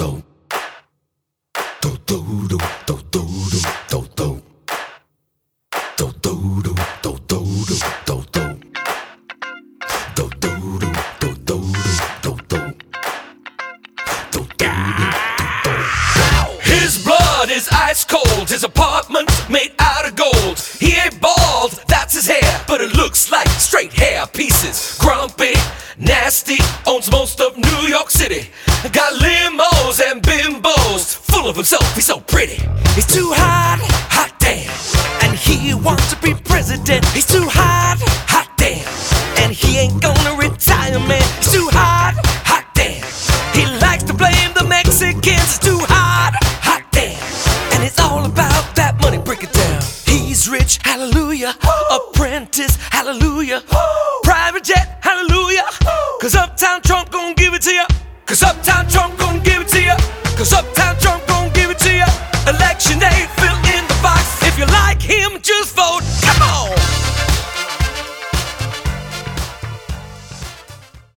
His blood is ice cold, his apartment's made out of gold. He ain't bald, that's his hair, but it looks like straight hair pieces. Grumpy, nasty, owns most of New York City. Got limos and bimbos, full of himself, he's so pretty. He's too hot, hot damn, and he wants to be president. He's too hot, hot damn, and he ain't gonna retire, man. He's too hot, hot damn, he likes to blame the Mexicans. It's too hot, hot damn, and it's all about that money, break it down. He's rich, hallelujah, apprentice, hallelujah, private jet, hallelujah, cause Uptown Trump gon' give it to ya. Cause Uptown Trump gon' give it to ya. Cause Uptown Trump gon' give it to ya. Election day, fill in the box. If you like him, just vote. Come on!